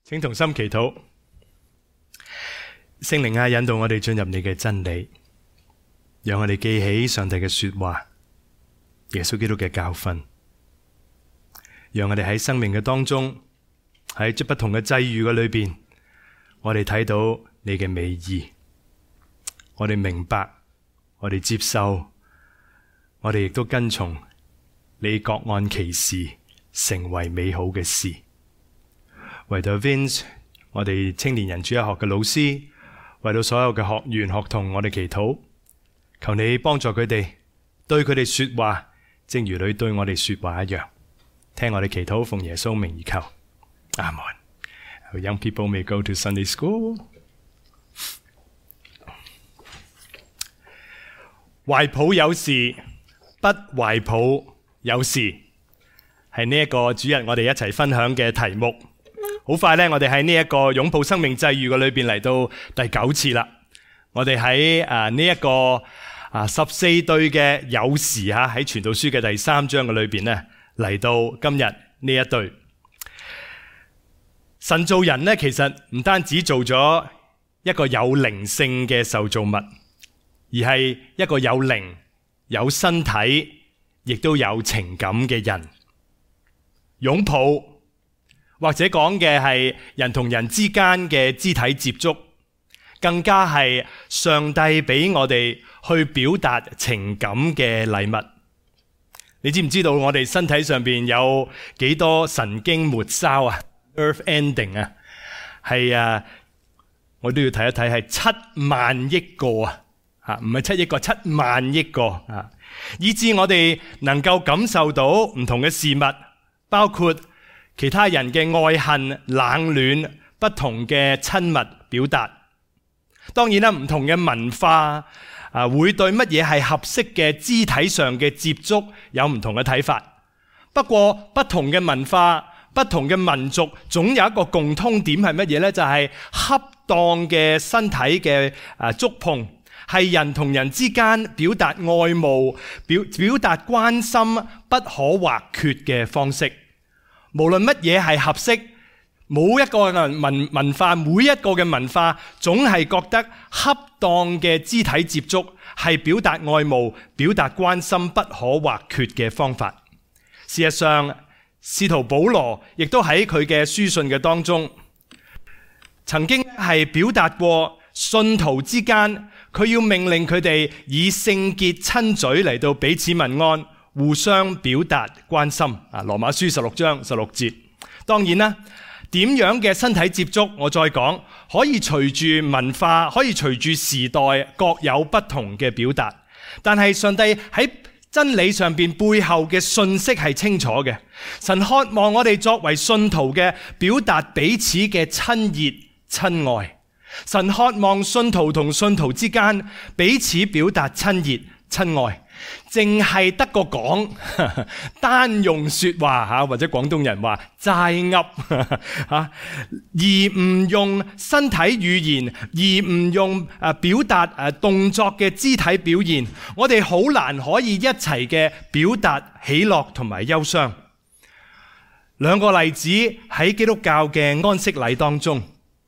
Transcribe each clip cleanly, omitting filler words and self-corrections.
請同心祈禱。聖靈啊，引導我哋進入你嘅真理，讓我哋記起上帝嘅說話，耶穌基督嘅教訓，讓我哋喺生命嘅當中，喺不同嘅際遇嘅裏邊，我哋睇到你嘅美意，我哋明白，我哋接受，我哋亦都跟從你各按其時成為美好嘅事。為到 Vince， 我哋青年人主日學嘅老師，為到所有嘅學員學童，我哋祈禱，求你幫助佢哋，對佢哋說話，正如你對我哋說話一樣。聽我哋祈禱，奉耶穌名而求，阿門。Young people may go to Sunday school。懷抱有時，不懷抱有時，係呢一個主日我哋一齊分享嘅題目。好快呢，我哋喺呢一個擁抱生命際遇嘅裏邊嚟到第9次啦。我哋喺呢一個14對嘅有時喺傳道書嘅第3章嘅裏邊呢，嚟到今日呢一對。神造人呢，其實唔單止做咗一個有靈性嘅受造物，而係一個有靈、有身體，亦都有情感嘅人。擁抱，或者講嘅係人同人之間嘅肢體接觸，更加係上帝俾我哋去表達情感嘅禮物。你知唔知道我哋身體上邊有幾多神經末梢啊 ？Nerve ending 啊，係我都要睇一睇，係7萬億個啊，唔係7億個，7萬億個啊，以致我哋能夠感受到唔同嘅事物，包括其他人嘅愛恨、冷暖，不同嘅親密表達。當然啦，唔同嘅文化會對乜嘢係合適嘅肢體上嘅接觸有唔同嘅睇法。不過不同嘅文化、不同嘅民族，總有一個共通點係乜嘢呢？就係恰當嘅身體嘅觸碰，係人同人之間表達愛慕、表達關心不可或缺嘅方式。無論乜嘢係合適，冇一個文化，每一個嘅文化總係覺得恰當嘅肢體接觸係表達愛慕、表達關心不可或缺嘅方法。事實上，使徒保羅亦都喺佢嘅書信嘅當中，曾經係表達過信徒之間，佢要命令佢哋以聖潔親嘴嚟到彼此問安，互相表達關心。羅馬書16章16節。當然啦，點樣嘅身體接觸，我再講，可以隨住文化，可以隨住時代，各有不同嘅表達。但係上帝喺真理上邊背後嘅信息係清楚嘅。神渴望我哋作為信徒嘅表達彼此嘅親熱親愛。神渴望信徒同信徒之間彼此表達親熱親愛。淨係得個講，單用說話或者廣東人話齋噏，而唔用身體語言，而唔用表達動作嘅肢體表現，我哋好難可以一齊嘅表達喜樂同埋憂傷。兩個例子喺基督教嘅安息禮當中，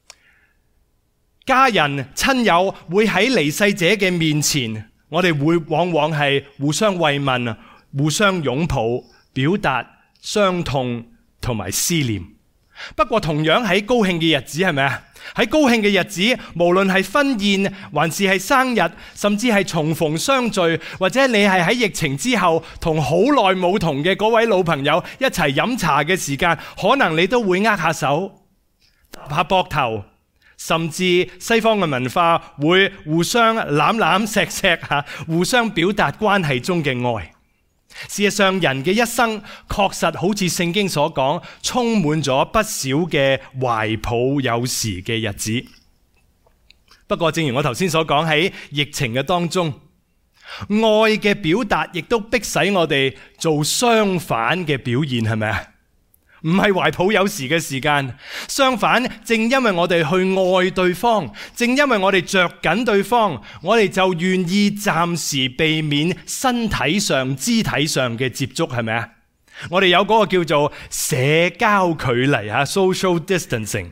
家人親友會喺離世者嘅面前，我哋會往往係互相慰問、互相擁抱，表達傷痛同埋思念。不過同樣喺高興嘅日子，係咪啊？喺高興嘅日子，無論係婚宴，還是係生日，甚至係重逢相聚，或者你係喺疫情之後同好耐冇同嘅嗰位老朋友一齊飲茶嘅時間，可能你都會握下手、搭下膊頭。甚至西方嘅文化會互相攬攬錫錫，互相表達關係中嘅愛。事實上，人嘅一生確實好似聖經所講，充滿咗不少嘅懷抱有時嘅日子。不過正如我頭先所講，喺疫情嘅當中，愛嘅表達亦都迫使我哋做相反嘅表現，係咪啊？唔係懷抱有時嘅時間，相反，正因為我哋去愛對方，正因為我哋着緊對方，我哋就願意暫時避免身體上、肢體上嘅接觸，係咪啊？我哋有嗰個叫做社交距離，social distancing，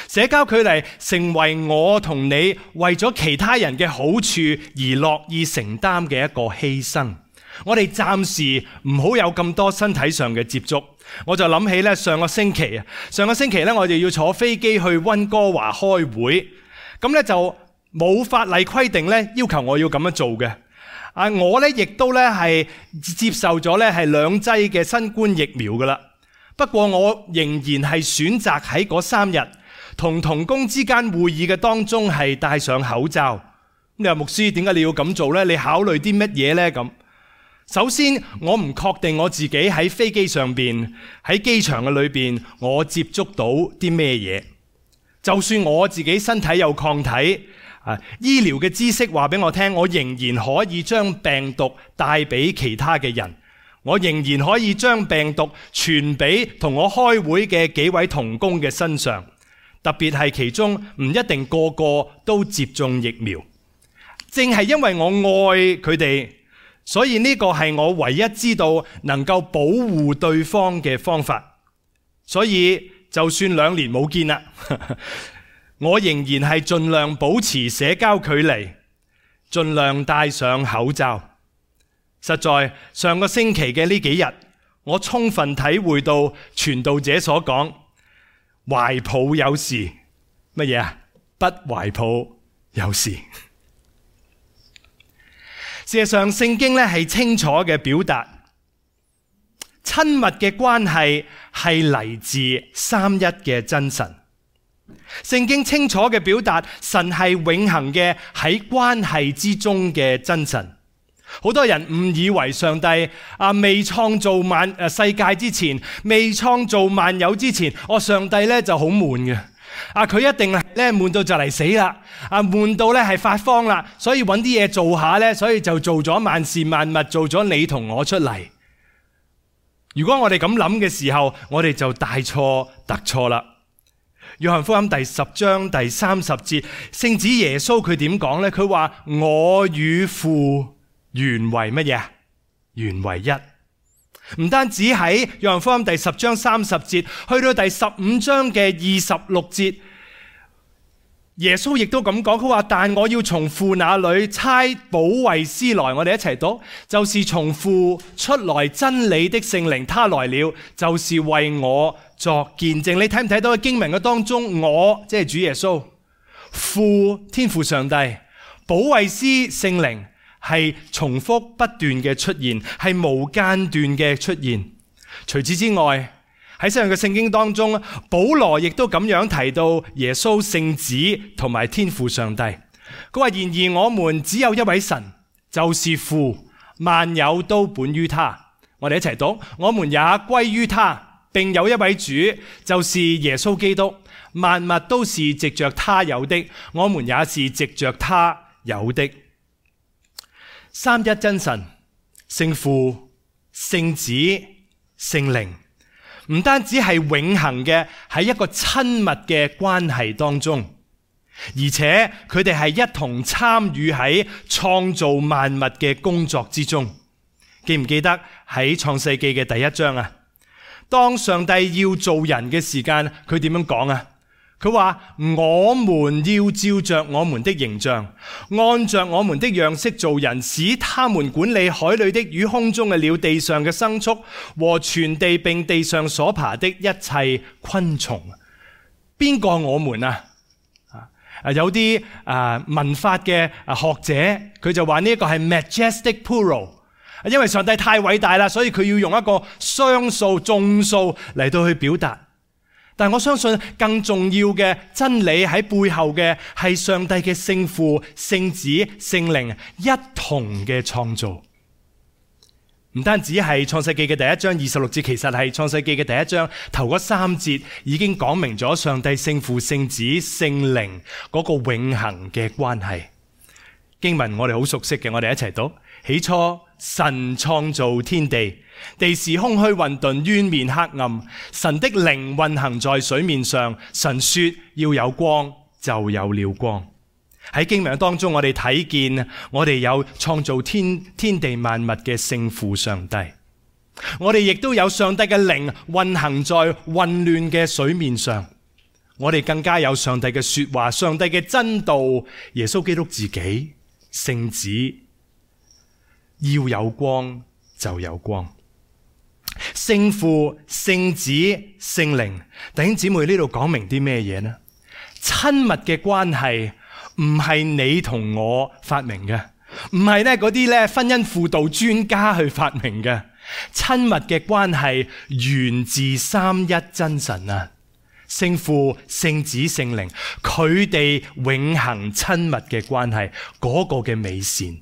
社交距離成為我同你為咗其他人嘅好處而樂意承擔嘅一個犧牲。我哋暫時唔好有咁多身體上嘅接觸。我就諗起咧，上個星期咧，我哋要坐飛機去溫哥華開會，咁咧就冇法例規定咧要求我要咁樣做嘅。我咧亦都咧係接受咗咧係2劑嘅新冠疫苗噶啦。不過我仍然係選擇喺嗰3日同工之間會議嘅當中係戴上口罩。你話牧師，點解你要咁做咧？你考慮啲乜嘢咧？咁首先，我唔確定我自己喺飛機上邊、喺機場嘅裏邊，我接觸到啲咩嘢。就算我自己身體有抗體，醫療嘅知識話俾我聽，我仍然可以將病毒帶俾其他嘅人，我仍然可以將病毒傳俾同我開會嘅幾位同工嘅身上。特別係其中唔一定個個都接種疫苗，正係因為我愛佢哋。所以呢個係我唯一知道能夠保護對方嘅方法。所以就算2年冇見啦，我仍然係盡量保持社交距離，盡量戴上口罩。實在上個星期嘅呢幾日，我充分體會到傳道者所講，懷抱有時，乜嘢啊？不懷抱有時。事實上，聖經咧係清楚嘅表達，親密嘅關係係嚟自三一嘅真神。聖經清楚嘅表達，神係永恆嘅喺關係之中嘅真神。好多人誤以為上帝未創造世界之前，未創造萬有之前，上帝咧就好悶嘅。佢一定咧悶到就嚟死啦，悶到咧係發慌啦，所以揾啲嘢做下咧，所以就做咗萬事萬物，做咗你同我出嚟。如果我哋咁諗嘅時候，我哋就大錯特錯啦。約翰福音第10章第30節，聖子耶穌佢點講咧？佢話我與父原為乜嘢？原為一。唔單止喺約翰福音第10章30節，去到第15章嘅26節，耶穌亦都咁講，佢話但我要從父那裏差保惠師來，我哋一齊讀，就是從父出來真理的聖靈，他來了，就是為我作見證。你睇唔睇到喺經文嘅當中，我即係主耶穌，父天父上帝，保惠師聖靈，係重複不斷嘅出現，係無間斷嘅出現。除此之外，喺新約嘅聖經當中，保羅亦都咁樣提到耶穌聖子同埋天父上帝。佢話然而我們只有一位神，就是父，萬有都本於他。我哋一齊讀，我們也歸於他，並有一位主，就是耶穌基督。萬物都是藉着他有的，我們也是藉着他有的。三一真神，聖父、聖子、聖靈，唔單止係永恆嘅喺一個親密嘅關係當中，而且佢哋係一同參與喺創造萬物嘅工作之中。記唔記得喺創世記嘅第1章啊？當上帝要做人嘅時間，佢點樣講啊？佢話我們要照着我們的形象，按着我們的樣式做人，使他們管理海裏的魚、空中嘅鳥、地上嘅牲畜和全地，並地上所爬的一切昆蟲。邊個我們啊？有啲文法嘅學者，佢就話呢一個係 majestic plural， 因為上帝太偉大啦，所以佢要用一個雙數、眾數嚟到去表達。但我相信更重要嘅真理喺背後嘅係上帝嘅聖父、聖子、聖靈一同嘅創造。唔單止係創世記嘅第1章26節，其實係創世記嘅第1章頭嗰3節已經講明咗上帝聖父、聖子、聖靈嗰個永恆嘅關係。經文我哋好熟悉嘅，我哋一齊讀。起初神創造天地，地是空虛混沌，淵面黑暗，神的靈運行在水面上。神說要有光，就有了光。喺經文當中，我哋睇見我哋有創造天地萬物嘅聖父上帝，我哋亦都有上帝嘅靈運行在混亂嘅水面上。 我哋更加有上帝嘅說話，上帝嘅真道，耶穌基督自己，聖子，要有光就有光。聖父、聖子、聖靈，弟兄姊妹，呢度講明啲咩嘢呢？親密嘅關係唔係你同我發明嘅，唔係嗰啲婚姻輔導專家去發明嘅。親密嘅關係源自三一真神啊，聖父、聖子、聖靈，佢哋永恆親密嘅關係，嗰個嘅美善。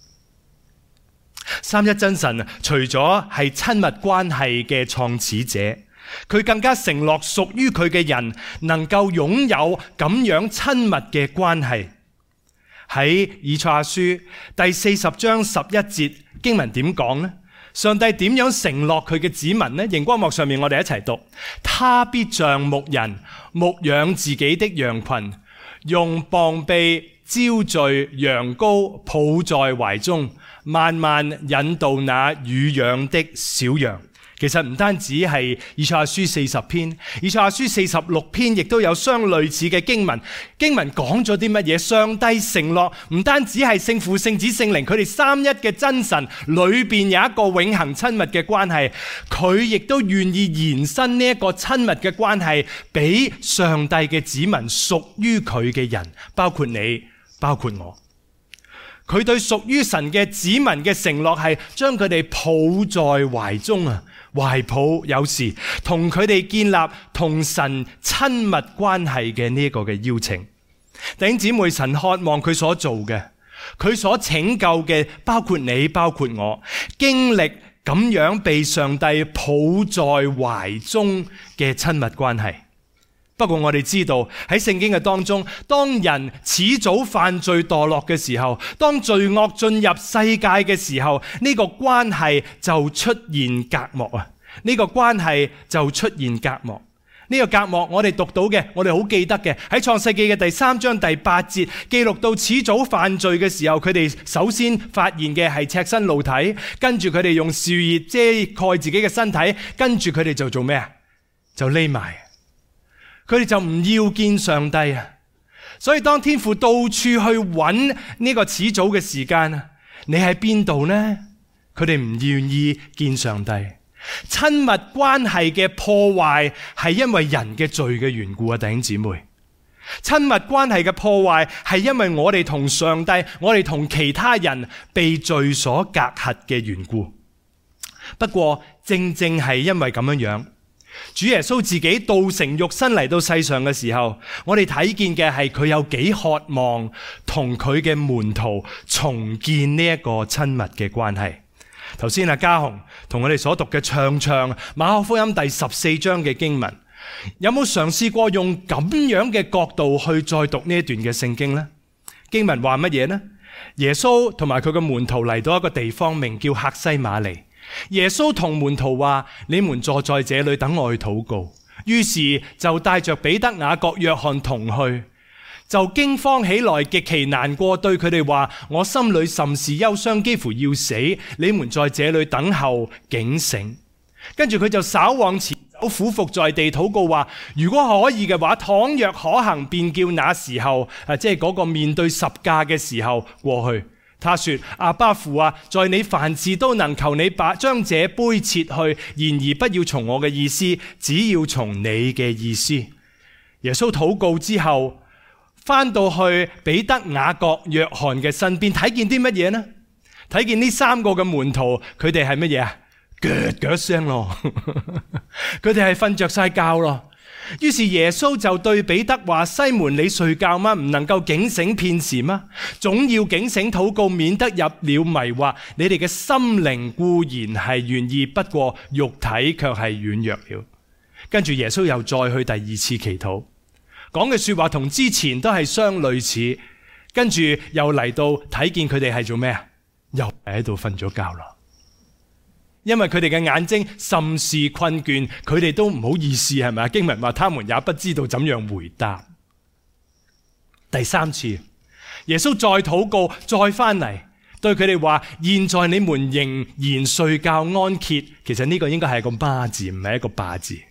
三一真神除咗係親密關係嘅創始者，佢更加承諾屬於佢嘅人能夠擁有咁樣親密嘅關係。喺以賽亞書第40章11節經文點講呢？上帝點樣承諾佢嘅子民呢？熒光幕上面我哋一齊讀：他必像牧人牧養自己的羊群，用膀臂招聚羊羔，抱在懷中，慢慢引導那乳養的小羊。其實唔單止係以賽亞書40篇，以賽亞書46篇亦都有相類似嘅經文。經文講咗啲乜嘢？上帝承諾唔單止係聖父、聖子、聖靈，佢哋三一嘅真神裏邊有一個永恆親密嘅關係，佢亦都願意延伸呢一個親密嘅關係俾上帝嘅子民，屬於佢嘅人，包括你，包括我。佢對屬於神嘅子民嘅承諾係將佢哋抱在懷中啊，懷抱有時同佢哋建立同神親密關係嘅呢個嘅邀請。弟兄姊妹，神渴望佢所做嘅，佢所拯救嘅，包括你，包括我，經歷咁樣被上帝抱在懷中嘅親密關係。不過我哋知道喺聖經嘅當中，當人始早犯罪墮落嘅時候，當罪惡進入世界嘅時候，呢個關係就出現隔膜啊！呢個關係就出現隔膜。呢個隔膜我哋讀到嘅，我哋好記得嘅，喺創世記嘅第3章第8節記錄到始早犯罪嘅時候，佢哋首先發現嘅係赤身露體，跟住佢哋用樹葉遮蓋自己嘅身體，跟住佢哋就做咩啊？就匿埋。佢哋就唔要見上帝啊！所以當天父到處去揾呢個始祖嘅時間啊，你喺邊度呢？佢哋唔願意見上帝。親密關係嘅破壞係因為人嘅罪嘅緣故啊，弟兄姊妹。親密關係嘅破壞係因為我哋同上帝，我哋同其他人被罪所隔閡嘅緣故。不過正正係因為咁樣，主耶穌自己道成肉身嚟到世上嘅時候，我哋睇見嘅係佢有幾渴望同佢嘅門徒重建呢一個親密嘅關係。頭先阿嘉雄同我哋所讀嘅長馬可福音第14章嘅經文，有冇嘗試過用咁樣嘅角度去再讀呢一段嘅聖經呢？經文話乜嘢呢？耶穌同埋佢嘅門徒嚟到一個地方，名叫客西馬尼。耶穌同門徒話：你們坐在這裏等我去禱告。於是就帶着彼得、雅各、約翰同去，就驚慌起來，極其難過，對佢哋話：我心裏甚是憂傷，幾乎要死。你們在這裏等候警醒。跟住佢就稍往前走，俯伏在地禱告話：如果可以嘅話，倘若可行，便叫那時候即係嗰個面對十架嘅時候過去。他說：阿爸父啊，在你凡事都能，求你將這杯撤去，然而不要從我嘅意思，只要從你嘅意思。耶穌禱告之後，翻到去彼得、雅各、約翰嘅身邊，睇見啲乜嘢呢？睇見呢三個嘅門徒，佢哋係乜嘢啊？腳聲咯，佢哋係瞓着晒覺咯。於是耶穌就對彼得話：西門，你睡覺嗎？唔能夠警醒片時嗎？總要警醒禱告，免得入了迷惑。你哋嘅心靈固然係願意，不過肉體卻係軟弱了。跟住耶穌又再去第二次祈禱，講嘅說話同之前都係相類似。跟住又嚟到睇見佢哋係做咩啊？又喺度瞓咗覺啦。因為佢哋嘅眼睛甚是困倦，佢哋都唔好意思，係咪？經文話他們也不知道怎樣回答。第三次，耶穌再禱告，再翻嚟對佢哋話：現在你們仍然睡覺安歇。其實呢個應該係個巴字，唔係一個霸字。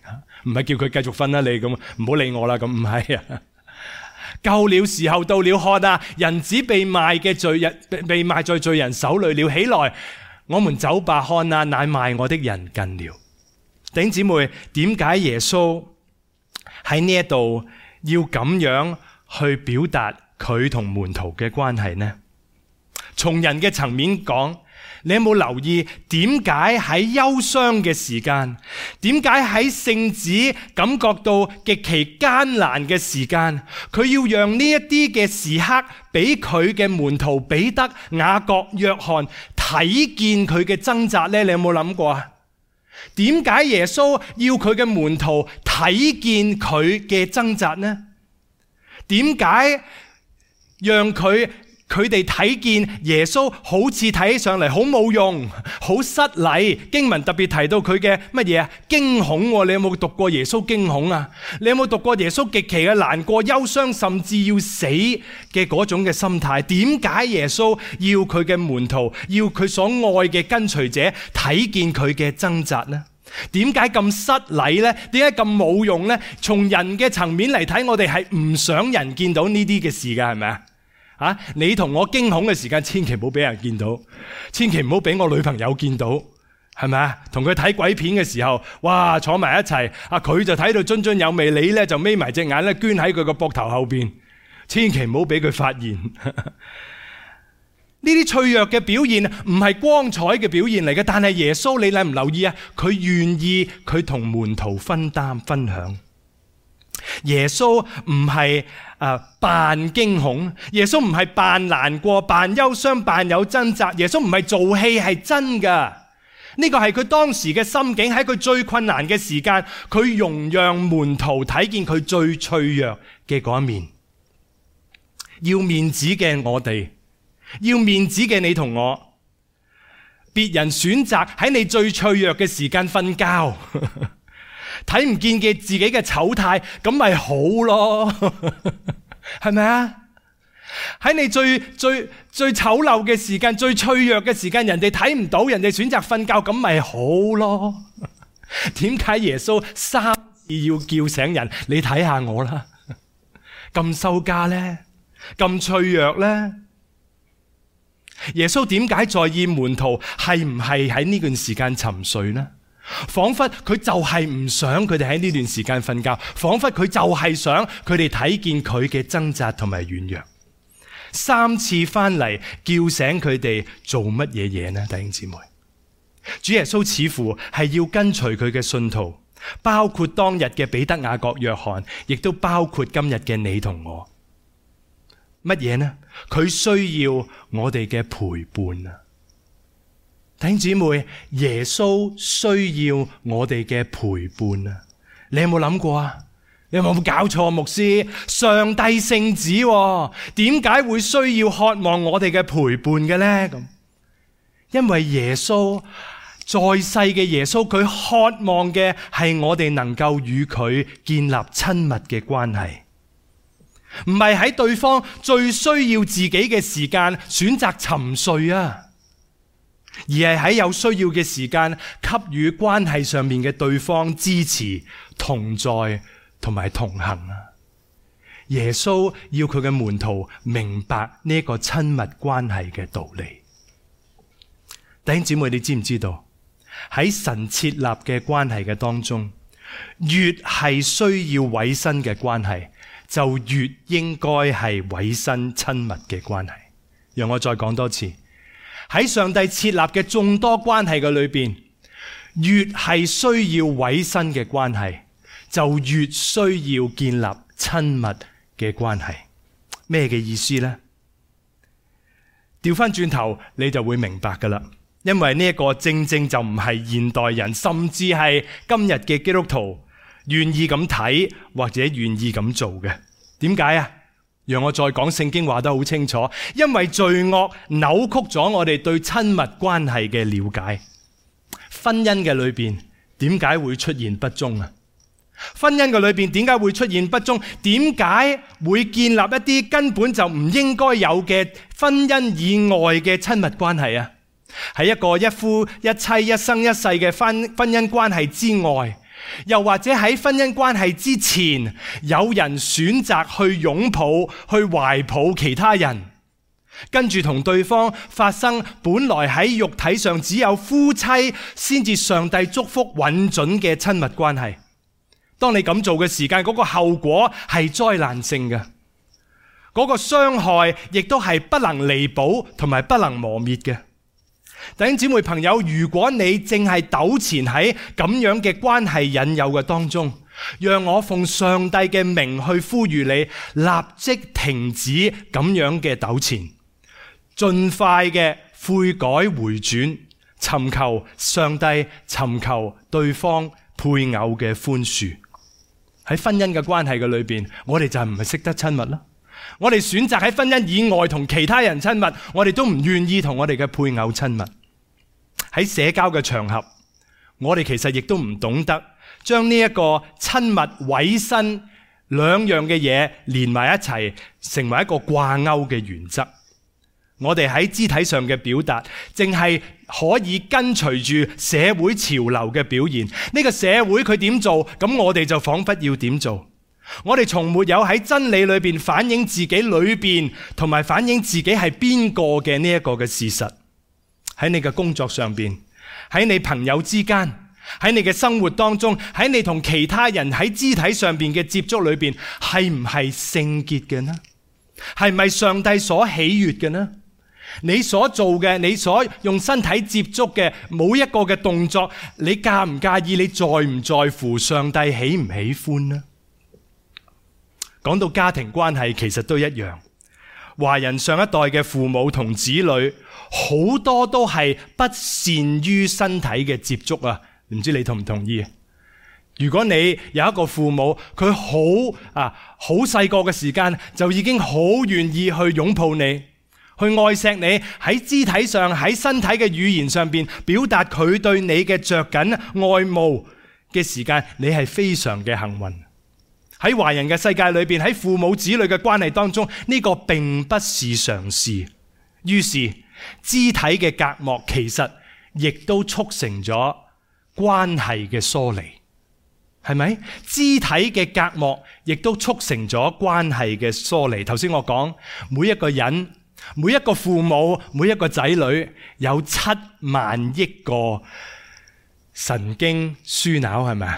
唔係叫佢繼續瞓啦，你咁唔好理我啦，咁唔係啊。夠了時候到了，看啊，人子被賣在罪人手裏了。起來，我們走吧，看啊，乃賣我的人近了。弟兄姊妹，點解耶穌喺呢一度要咁樣去表達佢同門徒嘅關係呢？從人嘅層面講，你有冇留意點解喺憂傷嘅時間，點解喺聖子感覺到極其艱難嘅時間，佢要讓呢一啲嘅時刻俾佢嘅門徒彼得、雅各、約翰睇見佢嘅掙扎呢？你有冇諗過啊？點解耶穌要佢嘅門徒睇見佢嘅掙扎呢？點解讓佢哋睇見耶穌好似睇起上嚟好冇用、好失禮？經文特別提到佢嘅乜嘢啊？驚恐。你有冇讀過耶穌驚恐啊？你有冇讀過耶穌極其嘅難過、憂傷，甚至要死嘅嗰種嘅心態？點解耶穌要佢嘅門徒，要佢所愛嘅跟隨者睇見佢嘅掙扎呢？點解咁失禮呢？點解咁冇用呢？從人嘅層面嚟睇，我哋係唔想人見到呢啲嘅事㗎，係咪啊？你同我驚恐嘅時間，千祈唔好俾人見到，千祈唔好俾我女朋友見到，係咪啊？同佢睇鬼片嘅時候，哇，坐埋一齊，佢就睇到津津有味，你呢就眯埋隻眼咧，捐喺佢個膊頭後邊，千祈唔好俾佢發現。呢啲脆弱嘅表現唔係光彩嘅表現嚟嘅，但係耶穌，你留唔留意啊？佢願意佢同門徒分擔分享。耶穌唔係扮驚恐，耶穌唔係扮難過、扮憂傷、扮有掙扎，耶穌唔係做戲，係真噶。呢個係佢當時嘅心境，喺佢最困難嘅時間，佢容讓門徒睇見佢最脆弱嘅嗰一面。要面子嘅我哋，要面子嘅你同我，別人選擇喺你最脆弱嘅時間瞓覺，睇唔見嘅自己嘅醜態，咁咪好咯，係咪啊？喺你最醜陋嘅時間、最脆弱嘅時間，人哋睇唔到，人哋選擇瞓覺，咁咪好咯。點解耶穌3次要叫醒人？你睇下我啦，咁羞家呢？咁脆弱呢？耶穌點解在意門徒係唔係喺呢段時間沉睡呢？仿佛佢就係唔想佢哋喺呢段時間瞓覺，仿佛佢就係想佢哋睇見佢嘅掙扎同埋軟弱。3次翻嚟叫醒佢哋做乜嘢嘢呢？弟兄姊妹，主耶穌似乎係要跟隨佢嘅信徒，包括當日嘅彼得、雅各、約翰，亦都包括今日嘅你同我。乜嘢呢？佢需要我哋嘅陪伴啊！弟兄姊妹，耶穌需要我哋嘅陪伴啊！你有冇諗過啊？你有冇搞錯？牧師，上帝聖子點解會需要渴望我哋嘅陪伴嘅呢？咁因為耶穌在世嘅耶穌，佢渴望嘅係我哋能夠與佢建立親密嘅關係。唔係喺對方最需要自己嘅時間選擇沉睡啊，而係喺有需要嘅時間給予關係上面嘅對方支持、同在同埋同行啊。耶穌要佢嘅門徒明白呢個親密關係嘅道理。弟兄姊妹，你知唔知道喺神設立嘅關係嘅當中，越係需要委身嘅關係，就越應該係委身親密嘅關係。讓我再講多次，喺上帝設立嘅眾多關係嘅裏邊，越係需要委身嘅關係，就越需要建立親密嘅關係。咩嘅意思呢？調翻轉頭你就會明白噶啦，因為呢一個正正就唔係現代人，甚至係今日嘅基督徒願意咁睇或者願意咁做嘅。點解啊？讓我再講，聖經話得好清楚，因為罪惡扭曲咗我哋對親密關係嘅了解。婚姻嘅裏邊點解會出現不忠啊？婚姻嘅裏邊點解會出現不忠？點解會建立一啲根本就唔應該有嘅婚姻以外嘅親密關係啊？喺一個一夫一妻一生一世嘅婚姻關係之外， 又或者喺婚姻關係之前，有人選擇去擁抱、去懷抱其他人，跟住同對方發生本來喺肉體上只有夫妻先至上帝祝福允准嘅親密關係。當你咁做嘅時間，嗰個後果係災難性嘅，嗰個傷害亦都係不能彌補同埋不能磨滅嘅。弟兄姊妹朋友，如果你正係糾纏喺咁樣嘅關係引誘嘅當中，讓我奉上帝嘅名去呼籲你，立即停止咁樣嘅糾纏，盡快嘅悔改回轉，尋求上帝，尋求對方配偶嘅寬恕。喺婚姻嘅關係嘅裏邊，我哋就唔係識得親密啦。我哋選擇喺婚姻以外同其他人親密，我哋都唔願意同我哋嘅配偶親密。喺社交嘅場合，我哋其實亦都唔懂得將呢一個親密委身兩樣嘅嘢連埋一齊，成為一個掛鈎嘅原則。我哋喺肢體上嘅表達，淨係可以跟隨住社會潮流嘅表現。呢個社會佢點做，咁我哋就仿佛要點做。我哋從沒有喺真理裏邊反映自己裏邊，同埋反映自己係邊個嘅呢一個嘅事實。喺你嘅工作上邊，喺你朋友之間，喺你嘅生活當中，喺你同其他人喺肢體上邊嘅接觸裏邊，係唔係聖潔嘅呢？係咪上帝所喜悅嘅呢？你所做嘅，你所用身體接觸嘅每一個嘅動作，你介唔介意？你在唔在乎上帝喜唔喜歡呢？講到家庭關係，其實都一樣。華人上一代嘅父母同子女，好多都係不善於身體嘅接觸啊！唔知你同唔同意？如果你有一個父母，佢好細個嘅時間就已經好願意去擁抱你，去愛錫你，喺肢體上，喺身體嘅語言上邊表達佢對你嘅着緊愛慕嘅時間，你係非常嘅幸運。喺華人嘅世界裏邊，喺父母子女嘅關係當中，呢個並不是常事。於是肢體嘅隔膜其實亦都促成咗關係嘅疏離，係咪？肢體嘅隔膜亦都促成咗關係嘅疏離。頭先我講，每一個人，每一個父母，每一個仔女有7萬億個神經樞紐，係咪？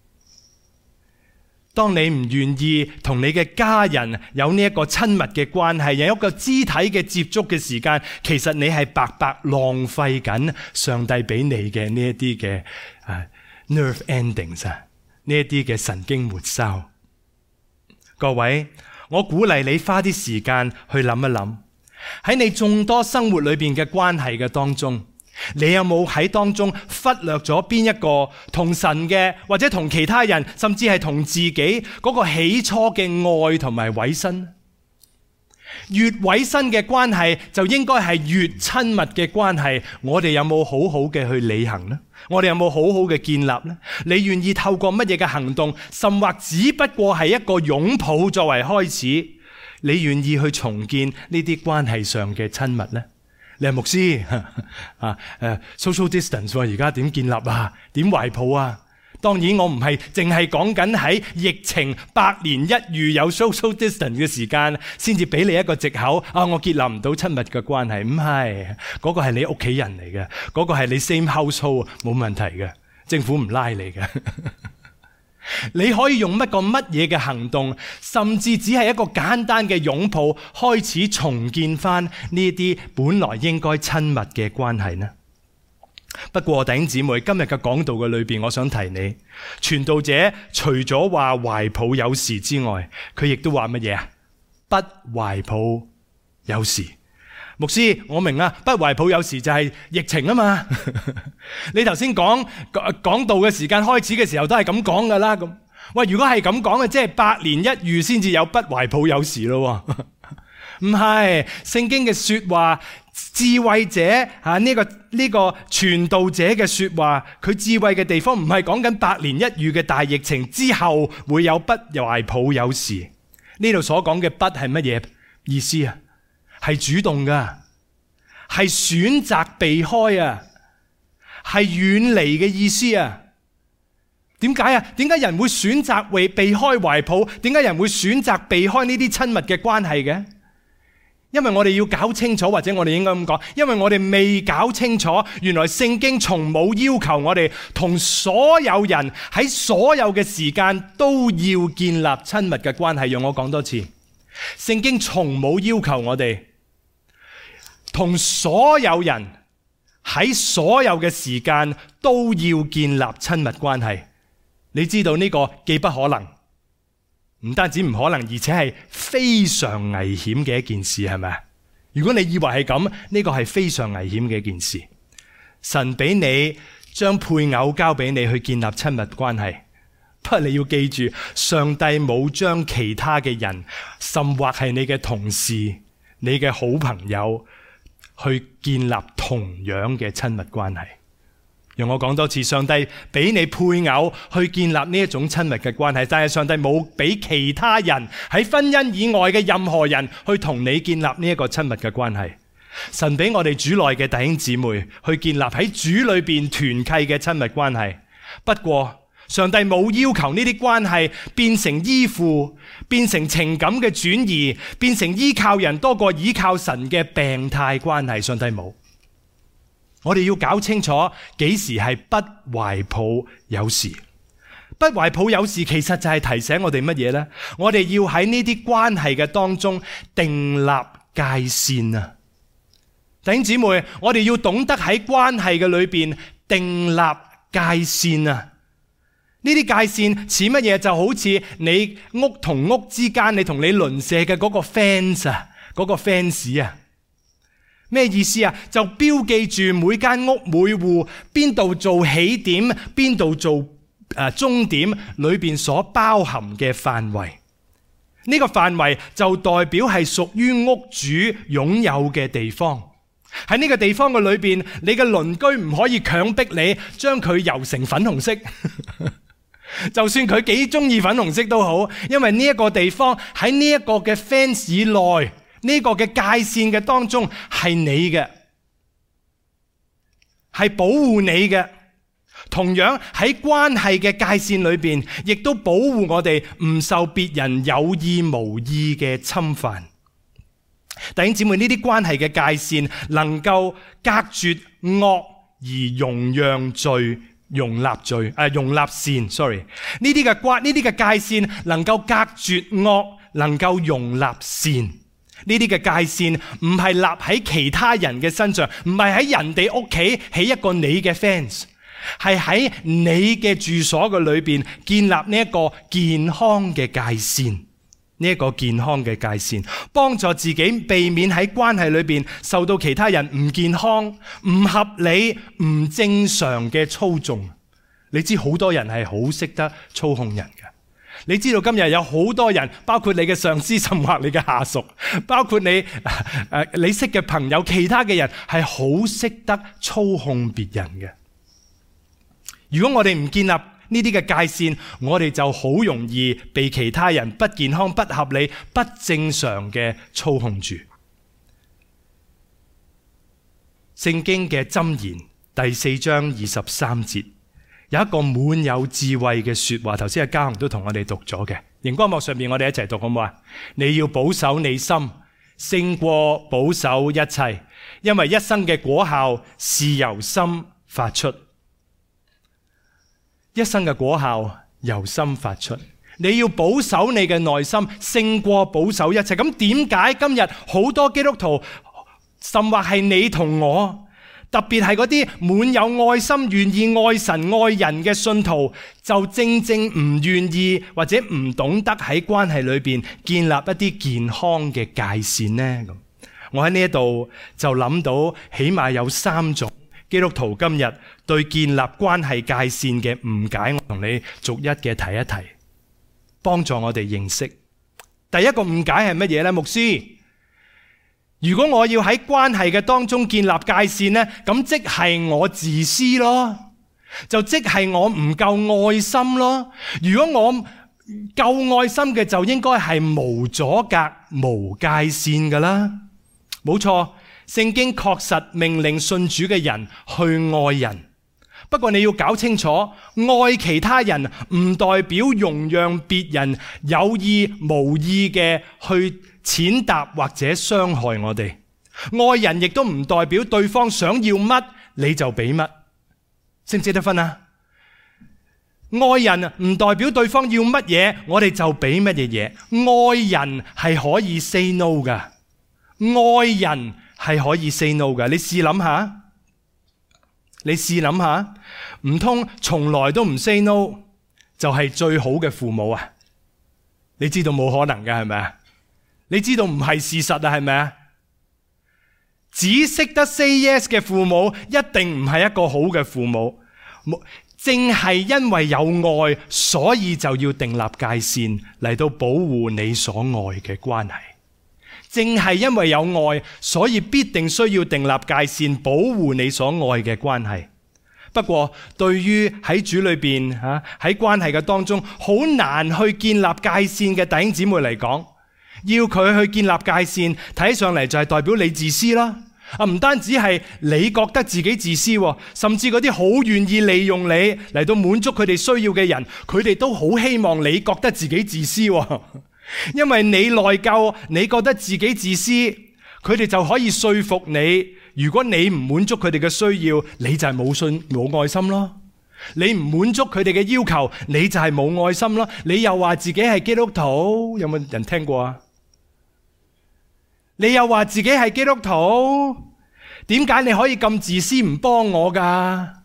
當你唔願意同你嘅家人有呢一個親密嘅關係，有一個肢體嘅接觸嘅時間，其實你係白白浪費緊上帝俾你嘅呢一啲嘅nerve endings 啊，呢一啲嘅神經末梢。各位，我鼓勵你花啲時間去諗一諗，喺你眾多生活裏邊嘅關係嘅當中，你有冇喺當中忽略咗邊一個同神嘅，或者同其他人，甚至係同自己嗰個起初嘅愛同埋委身？越委身嘅關係就應該係越親密嘅關係。我哋有冇好好嘅去履行呢？我哋有冇好好嘅建立呢？你願意透過乜嘢嘅行動，甚或只不過係一個擁抱作為開始，你願意去重建呢啲關係上嘅親密呢？你係牧師social distance 而家點建立啊？點懷抱啊？當然我唔係淨係講緊喺疫情100年一遇有 social distance 嘅時間先至俾你一個藉口我建立唔到親密嘅關係。唔係，嗰個係你屋企人嚟嘅，嗰個係你 same household，冇問題嘅，政府唔拉你嘅。你可以用乜嘢嘅行動，甚至只係一個簡單嘅擁抱，開始重建翻呢啲本來應該親密嘅關係呢？不過弟兄姊妹，今日嘅講道嘅裏邊，我想提你，傳道者除咗話懷抱有時之外，佢亦都話乜嘢啊？不懷抱有時。牧師，我明啦，不懷抱有時就係疫情啊嘛。你頭先講道嘅時間開始嘅時候都係咁講噶啦。咁喂，如果係咁講嘅，即係100年一遇先至有不懷抱有時咯。唔係，聖經嘅說話，智慧者呢個傳道者嘅說話，佢智慧嘅地方唔係講緊100年一遇嘅大疫情之後會有不懷抱有時。呢度所講嘅不係乜嘢意思啊？係主動噶，係選擇避開啊，係遠離嘅意思啊。 點解啊？點解人會選擇避開懷抱？點解人會選擇避開呢啲親密嘅關係嘅？因為我哋要搞清楚，或者我哋應該咁講，因為我哋未搞清楚，原來聖經從冇要求我哋同所有人喺所有嘅時間都要建立親密嘅關係。讓我講多次，聖經從冇要求我哋同所有人喺所有嘅時間都要建立親密關係。你知道呢個既不可能，唔單止唔可能，而且係非常危險嘅一件事，係咪？如果你以為係咁，呢個係非常危險嘅一件事。神俾你將配偶交俾你去建立親密關係，不過你要記住，上帝冇將其他嘅人，甚或係你嘅同事、你嘅好朋友去建立同樣嘅親密關係。讓我講多次，上帝俾你配偶去建立呢一種親密嘅關係，但係上帝冇俾其他人喺婚姻以外嘅任何人去同你建立呢一個親密嘅關係。神俾我哋主內嘅弟兄姊妹去建立喺主裏邊團契嘅親密關係。不過上帝冇要求呢啲關係變成依附，變成情感嘅轉移，變成依靠人多過依靠神嘅病態關係。上帝冇。我哋要搞清楚幾時係不懷抱有時。不懷抱有時其實就係提醒我哋乜嘢呢？我哋要喺呢啲關係嘅當中訂立界線啊！弟兄姊妹，我哋要懂得喺關係嘅裏邊訂立界線啊！呢啲界線似乜嘢？就好似你屋同屋之間，你同你鄰舍嘅嗰個 fence 啊，嗰個 fence 啊。咩意思啊？就標記住每間屋每戶邊度做起點，邊度做終點，裏邊所包含嘅範圍。呢個範圍就代表係屬於屋主擁有嘅地方。喺呢個地方嘅裏邊，你嘅鄰居唔可以強迫你將佢油成粉紅色。就算佢幾中意粉紅色都好，因為呢一個地方喺呢一個嘅 fence 以內，呢個嘅界線嘅當中係你嘅，係保護你嘅。同樣喺關係嘅界線裏邊，亦都保護我哋唔受別人有意無意嘅侵犯。弟兄姊妹，呢啲關係嘅界線能夠隔絕惡而容讓罪，容納善。sorry， 呢啲嘅界線能夠隔絕惡，能夠容納善。呢啲嘅界線唔係立喺其他人嘅身上，唔係喺人哋屋企起一個你嘅 fence， 係喺你嘅住所嘅裏邊建立呢一個健康嘅界線。呢一個健康嘅界線，幫助自己避免喺關係裏邊受到其他人唔健康、唔合理、唔正常嘅操縱。你知好多人係好識得操控人嘅。你知道今日有好多人，包括你嘅上司，甚或你嘅下屬，包括你識嘅朋友，其他嘅人係好識得操控別人嘅。如果我哋唔建立呢啲嘅界線，我哋就好容易被其他人不健康、不合理、不正常嘅操控住。聖經嘅箴言第4章23節有一個滿有智慧嘅說話，頭先阿嘉雄都同我哋讀咗嘅。熒光幕上面我哋一齊讀好唔好啊？你要保守你心，勝過保守一切，因為一生嘅果效是由心發出。一生嘅果效由心發出，你要保守你嘅內心，勝過保守一切。咁點解今日好多基督徒，甚或係你同我，特別係嗰啲滿有愛心、願意愛神愛人嘅信徒，就正正唔願意或者唔懂得喺關係裏邊建立一啲健康嘅界線呢？我喺呢一度就諗到起碼有3種基督徒今日對建立關係界線嘅誤解，我同你逐一嘅提一提，幫助我哋認識。第一個誤解係乜嘢呢？牧師，如果我要喺關係嘅當中建立界線呢，咁即係我自私咯，就即係我唔夠愛心咯。如果我夠愛心嘅，就應該係無阻隔、無界線噶啦。冇錯。聖經確實命令信主嘅人去愛人， 不過你要搞清楚，愛其他人唔代表容讓別人有意無意嘅去踐踏或者傷害我哋。愛人亦都唔代表對方想要乜你就俾乜，識唔識得分啊？愛人唔代表對方要乜嘢我哋就俾乜嘢嘢。愛人係可以 say no 噶，愛人係可以 say no 噶。你試諗下，唔通從來都唔 say no 就係最好嘅父母啊？你知道冇可能噶，係咪啊？你知道唔係事實啊，係咪啊？只識得 say yes 嘅父母一定唔係一個好嘅父母。正係因為有愛，所以就要訂立界線嚟到保護你所愛嘅關係。正係因為有愛，所以必定需要訂立界線保護你所愛嘅關係。不過對於喺主裏邊喺關係嘅當中好難去建立界線嘅弟兄姊妹嚟講，要佢去建立界線，睇上嚟就係代表你自私啦。唔單止係你覺得自己自私，甚至嗰啲好願意利用你嚟到滿足佢哋需要嘅人，佢哋都好希望你覺得自己自私。因為你內疚，你覺得自己自私，佢哋就可以說服你，如果你唔滿足佢哋嘅需要，你就係冇愛心咯。你唔滿足佢哋嘅要求，你就係冇愛心咯。你又話自己係基督徒，有冇人聽過啊？你又話自己係基督徒，點解你可以咁自私唔幫我噶？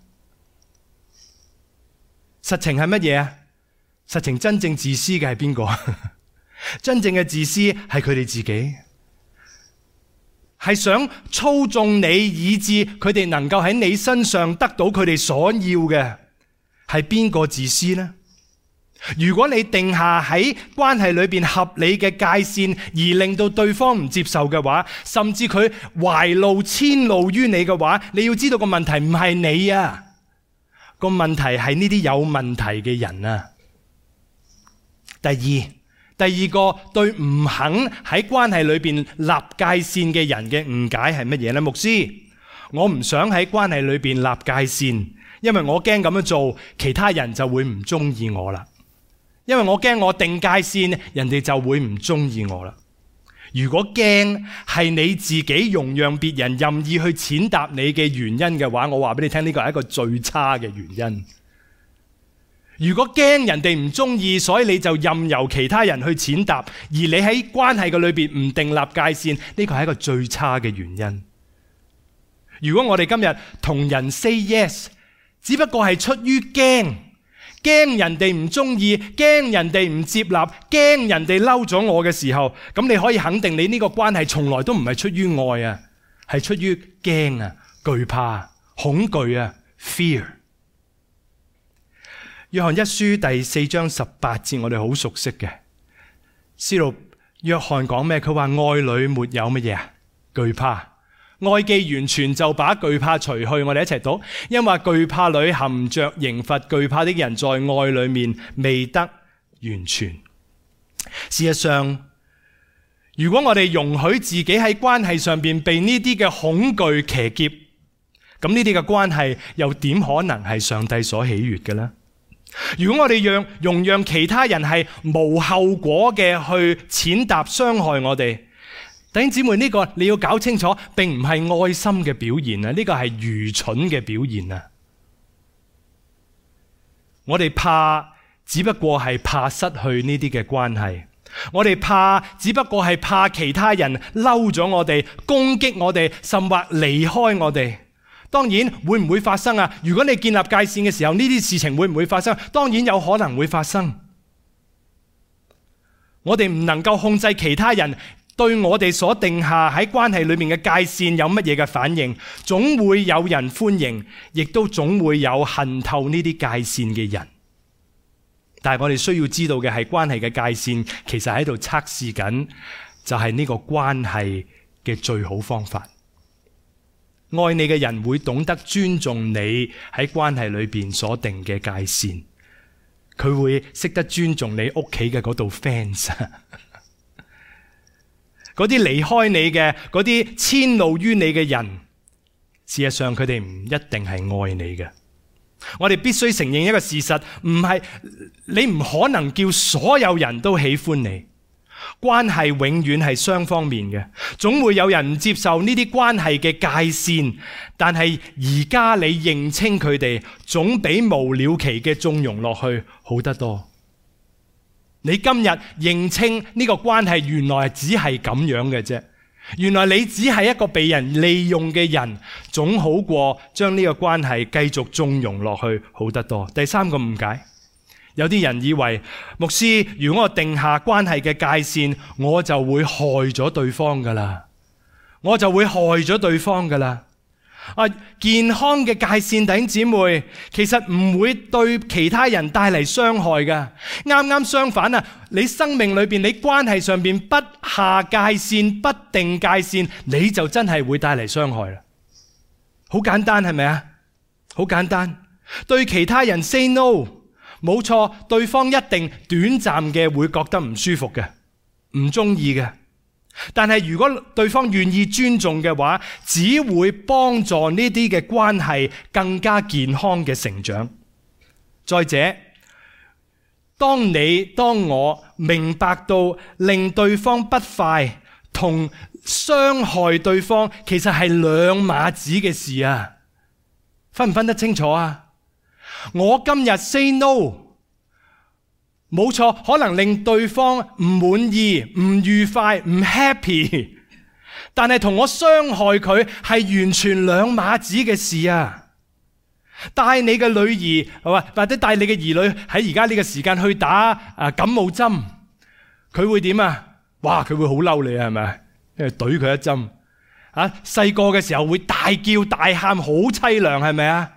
實情係乜嘢啊？實情真正自私嘅係邊個？真正嘅自私係佢哋自己，係想操縱你，以致佢哋能夠喺你身上得到佢哋所要嘅。係邊個自私呢？如果你定下喺關係裏邊合理嘅界線，而令到對方唔接受嘅話，甚至佢懷怒遷怒於你嘅話，你要知道個問題唔係你啊，個問題係呢啲有問題嘅人啊。第二個對唔肯喺關係裏邊立界線嘅人嘅誤解係乜嘢呢？牧師，我唔想喺關係裏邊立界線，因為我驚咁樣做，其他人就會唔中意我啦。因為我驚我定界線，人哋就會唔中意我啦。如果驚係你自己容讓別人任意去踐踏你嘅原因嘅話，我話俾你聽，呢個係一個最差嘅原因。如果驚人哋唔中意，所以你就任由其他人去踐踏，而你喺關係嘅裏邊唔訂立界線，呢個係一個最差嘅原因。如果我哋今日同人 say yes， 只不過係出於驚人哋唔中意，驚人哋唔接納，驚人哋嬲咗我嘅時候，咁你可以肯定你呢個關係從來都唔係出於愛啊，係出於驚啊、懼怕、恐懼啊 ，fear。約翰一書第4章18節，我哋好熟悉嘅。使徒約翰講咩？佢話愛裏沒有乜嘢啊？懼怕。愛既完全，就把懼怕除去。我哋一齊讀，因為懼怕裏含着刑罰，懼怕的人在愛裏面未得完全。事實上，如果我哋容許自己喺關係上邊被呢啲嘅恐懼騎劫，咁呢啲嘅關係又點可能係上帝所喜悅嘅呢？如果我哋容讓其他人係無後果嘅去踐踏傷害我哋，弟兄姊妹，呢個你要搞清楚，並唔係愛心嘅表現啊，呢個係愚蠢嘅表現啊！我哋怕，只不過係怕失去呢啲嘅關係；我哋怕，只不過係怕其他人嬲咗我哋、攻擊我哋，甚或離開我哋。當然會唔會發生啊？如果你建立界線嘅時候，呢啲事情會唔會發生？當然有可能會發生。我哋唔能夠控制其他人對我哋所定下喺關係裏面嘅界線有乜嘢嘅反應，總會有人歡迎，亦都總會有恨透呢啲界線嘅人。但係我哋需要知道嘅係，關係嘅界線其實喺度測試緊，就係呢個關係嘅最好方法。愛你嘅人會懂得尊重你喺關係裏邊所定嘅界線，佢會識得尊重你屋企嘅嗰道 fence。嗰啲離開你嘅，嗰啲遷怒於你嘅人，事實上佢哋唔一定係愛你嘅。 我哋必須承認一個事實，你唔可能叫所有人都喜歡你。關係永遠係雙方面嘅，總會有人唔接受呢啲關係嘅界線，但係而家你認清佢哋，總比無了期嘅縱容落去好得多。你今日認清呢個關係原來只係咁樣嘅啫，原來你只係一個被人利用嘅人，總好過將呢個關係繼續縱容落去好得多。第三個誤解，有啲人以為牧師，如果我定下關係嘅界線，我就會害咗對方噶啦，健康嘅界線，弟兄姊妹，其實唔會對其他人帶嚟傷害噶。啱啱相反啊，你生命裏邊，你關係上邊不下界線、不定界線，你就真係會帶嚟傷害啦。好簡單，係咪啊？好簡單，對其他人 say no， 冇錯，對方一定短暫嘅會覺得唔舒服嘅，唔中意嘅。但係如果對方願意尊重嘅話，只會幫助呢啲嘅關係更加健康嘅成長。再者，當我明白到令對方不快同傷害對方其實係兩碼子嘅事啊，分唔分得清楚啊？我今日 say no，冇錯，可能令對方唔滿意、唔愉快、唔 happy， 但係同我傷害佢係完全兩碼子嘅事啊！帶你嘅女兒或者帶你嘅兒女喺而家呢個時間去打感冒針，佢會點啊？哇！佢會好嬲你係咪？因為懟佢一針啊！細個嘅時候會大叫大喊，好淒涼係咪啊？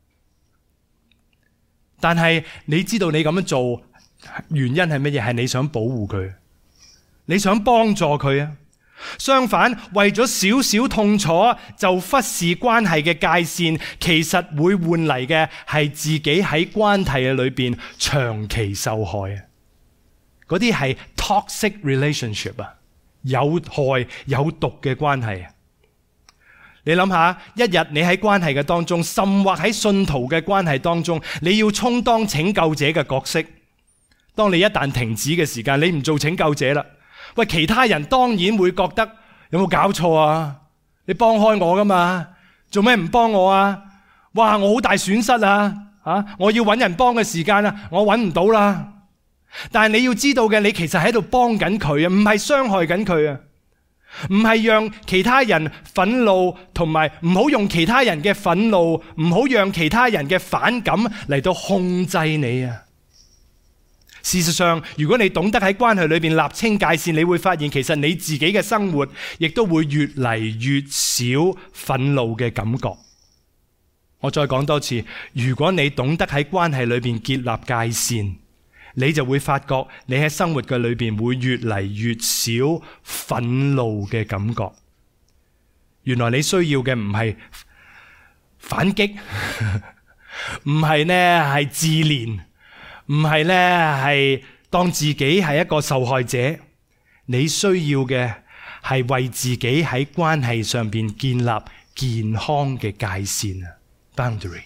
但係你知道你咁樣做原因係乜嘢？係你想保護佢，你想幫助佢啊。相反，為咗少少痛楚就忽視關係嘅界線，其實會換嚟嘅係自己喺關係嘅裏邊長期受害啊。嗰啲係 toxic relationship 啊，有害有毒嘅關係啊。你諗下，一日你喺關係嘅當中，甚或喺信徒嘅關係當中，你要充當拯救者嘅角色。當你一旦停止嘅時間，你唔做拯救者啦，喂，其他人當然會覺得有冇搞錯啊？你幫開我噶嘛，做咩唔幫我啊？哇，我好大損失啊！我要揾人幫嘅時間啊，我揾唔到啦。但係你要知道嘅，你其實喺度幫緊佢啊，唔係傷害緊佢啊，唔係讓其他人憤怒，同埋唔好用其他人嘅憤怒，唔好讓其他人嘅反感嚟到控制你啊。事實上，如果你懂得喺關係裏邊立清界線，你會發現其實你自己嘅生活亦都會越嚟越少憤怒嘅感覺。我再講多次，如果你懂得喺關係裏邊建立界線，你就會發覺你喺生活嘅裏邊會越嚟越少憤怒嘅感覺。原來你需要嘅唔係反擊，唔係係自憐，唔係係當自己係一個受害者。你需要嘅係為自己喺關係上邊建立健康嘅界線啊 ，boundary。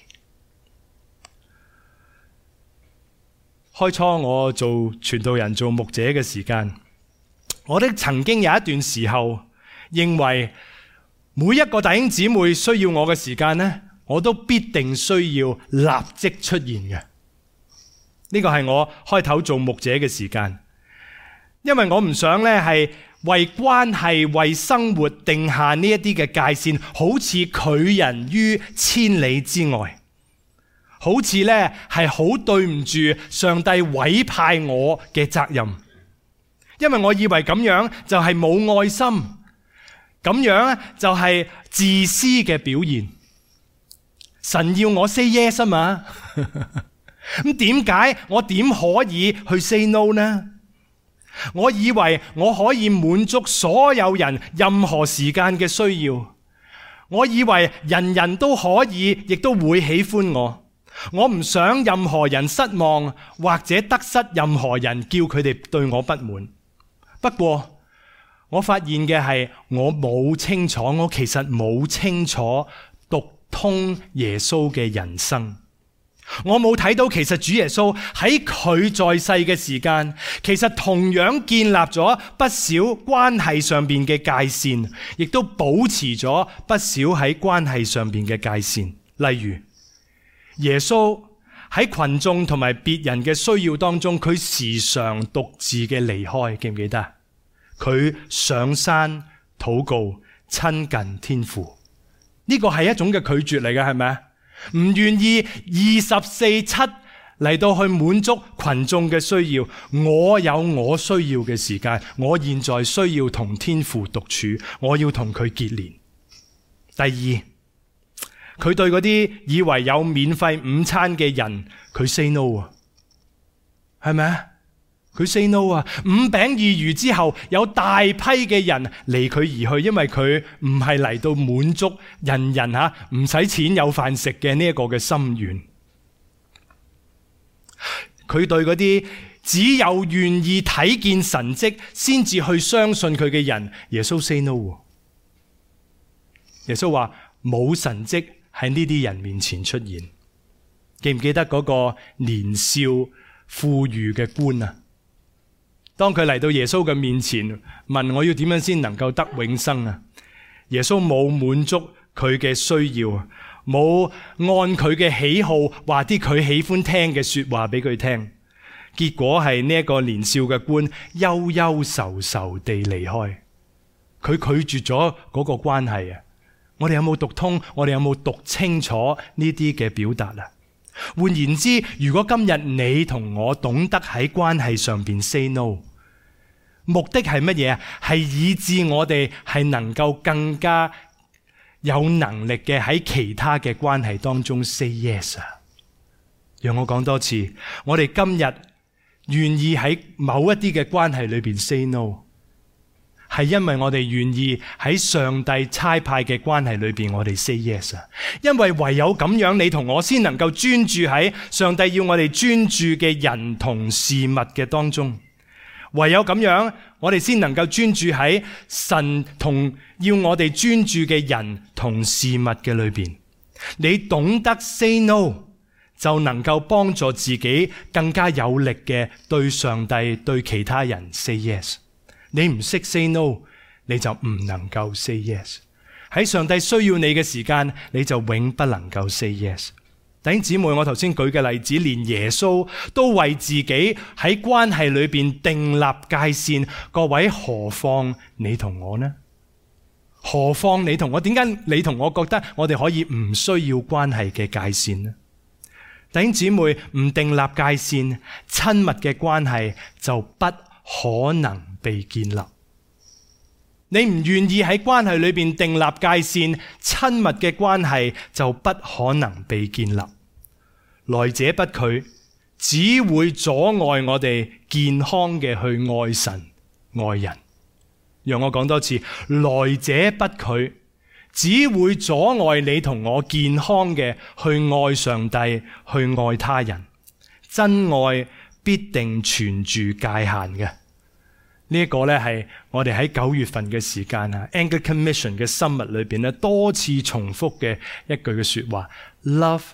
開初我做傳道人、做牧者嘅時間，我哋曾經有一段時候認為每一個弟兄姊妹需要我嘅時間呢，我都必定需要立即出現嘅。呢個係我開頭做牧者嘅時間，因為我唔想係為關係、為生活定下呢一啲嘅界線，好似拒人於千里之外，好似係好對唔住上帝委派我嘅責任，因為我以為咁樣就係冇愛心，咁樣就係自私嘅表現。神要我 say yes 啊嘛，咁點解我點可以去 say no 呢？我以為我可以滿足所有人任何時間嘅需要，我以為人人都可以，亦都會喜歡我。我唔想任何人失望，或者得失任何人，叫佢哋對我不滿。不過我發現嘅係，我其實冇清楚讀通耶穌嘅人生。 我冇睇到其實主耶穌喺佢在世嘅時間，其實同樣建立咗不少關係上邊嘅界線，亦都保持咗不少喺關係上邊嘅界線。例如耶穌喺群眾同埋別人嘅需要當中，佢時常獨自嘅離開，記唔記得？佢上山禱告，親近天父，呢個係一種嘅拒絕嚟嘅，係咪啊？唔願意24/7嚟到去滿足群眾嘅需要，我有我需要嘅時間，我現在需要同天父獨處，我要同佢結連。第二，佢對嗰啲以為有免費午餐嘅人，佢 say no 啊，係咪啊？佢 say no 啊！5餅2魚之後，有大批嘅人離佢而去，因為佢唔係嚟到滿足人人唔使錢有飯食嘅呢一個嘅心願。佢對嗰啲只有願意睇見神蹟先至去相信佢嘅人，耶穌 say no。耶穌話冇神蹟喺呢啲人面前出現。記唔記得嗰個年少富裕嘅官啊？當佢嚟到耶穌嘅面前，問我要點樣先能夠得永生啊？耶穌冇滿足佢嘅需要，冇按佢嘅喜好話啲佢喜歡聽嘅說話俾佢聽。結果係呢一個年少嘅官憂憂愁愁地離開，佢拒絕咗嗰個關係啊！我哋有冇讀通？我哋有冇讀清楚呢啲嘅表達啊？換言之，如果今日你同我懂得喺關係上邊 say no， 目的係乜嘢啊？係以致我哋係能夠更加有能力嘅喺其他嘅關係當中 say yes 啊！讓我講多次，我哋今日願意喺某一啲嘅關係裏邊 say no，係因為我哋願意喺上帝差派嘅關係裏邊，我哋 say yes 啊！因為唯有咁樣，你同我先能夠專注喺上帝要我哋專注嘅人同事物嘅當中。唯有咁樣，我哋先能夠專注喺神同要我哋專注嘅人同事物嘅裏邊。你懂得 say no， 就能夠幫助自己更加有力嘅對上帝、對其他人 say yes。你唔識 say no， 你就唔能夠 say yes。喺上帝需要你嘅時間，你就永不能夠 say yes。弟兄姊妹，我頭先舉嘅例子，連耶穌都為自己喺關係裏邊訂立界線，各位，何況你同我呢？何況你同我？點解你同我覺得我哋可以唔需要關係嘅界線呢？弟兄姊妹，唔訂立界線，親密嘅關係就不可能被建立。你唔願意喺關係裏邊訂立界線，親密嘅關係就不可能被建立。來者不拒，只會阻礙我哋健康嘅去愛神愛人。讓我講多次，來者不拒，只會阻礙你同我健康嘅去愛上帝，去愛他人。真愛必定存住界限嘅。呢一個咧係我哋喺9月份嘅時間啊 Anglican Mission 嘅 Summit 裏邊咧多次重複嘅一句嘅說話 Love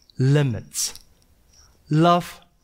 limits Love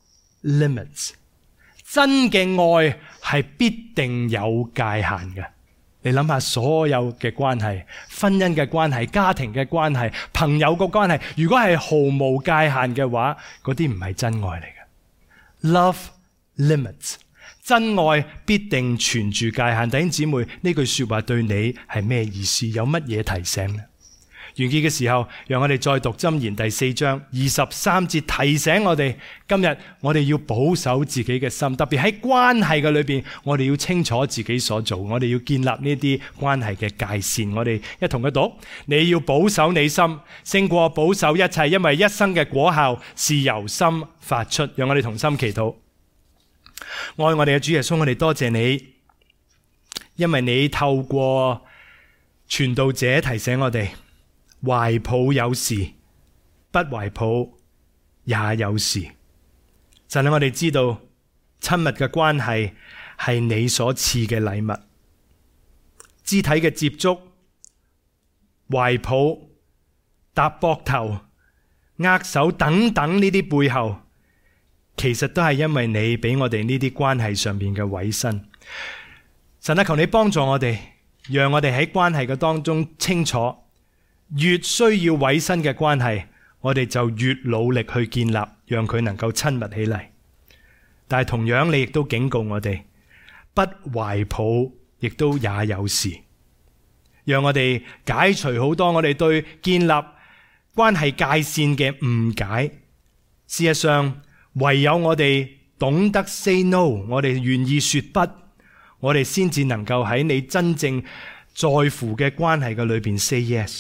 limits。 真嘅愛係必定有界限嘅。你諗下所有嘅關係，婚姻嘅關係、家庭嘅關係、朋友嘅關係，如果係毫無界限嘅話，嗰啲唔係真愛嚟嘅。Love limits。真愛必定存住界限。弟兄姊妹，呢句說話對你係咩意思？有乜嘢提醒呢？完結嘅時候，讓我哋再讀箴言第4章23節，提醒我哋今日我哋要保守自己嘅心，特別喺關係嘅裏邊，我哋要清楚自己所做，我哋要建立呢啲關係嘅界線。我哋一同去讀，你要保守你心，勝過保守一切，因為一生嘅果效是由心發出。讓我哋同心祈禱。愛我哋嘅主耶穌，我哋多謝你，因為你透過傳道者提醒我哋，懷抱有時，不懷抱也有時。就令我哋知道親密嘅關係係你所賜嘅禮物，肢體嘅接觸、懷抱、搭膊頭、 握手等等呢啲背後，其實都係因為你俾我哋呢啲關係上面嘅委身。神啊，求你幫助我哋，讓我哋喺關係嘅當中清楚，越需要委身嘅關係，我哋就越努力去建立，讓佢能夠親密起嚟。但係同樣你亦都警告我哋，不懷抱亦都也有時，讓我哋解除好多我哋對建立關係界線嘅誤解。事實上，唯有我哋懂得 say no， 我哋願意說不，我哋先至能夠喺你真正在乎嘅關係嘅裏邊 say yes。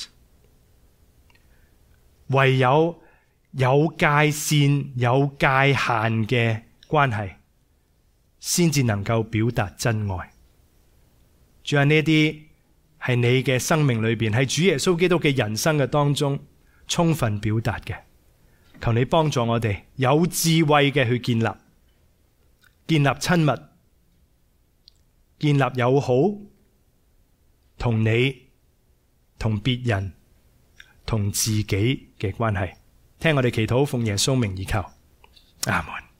唯有有界線、有界限嘅關係，先至能夠表達真愛。仲有呢啲係你嘅生命裏邊，係主耶穌基督嘅人生嘅當中充分表達嘅。求你幫助我哋有智慧嘅去建立親密，建立友好，同你、同別人、同自己嘅關係。聽我哋祈禱，奉耶穌名而求，阿門。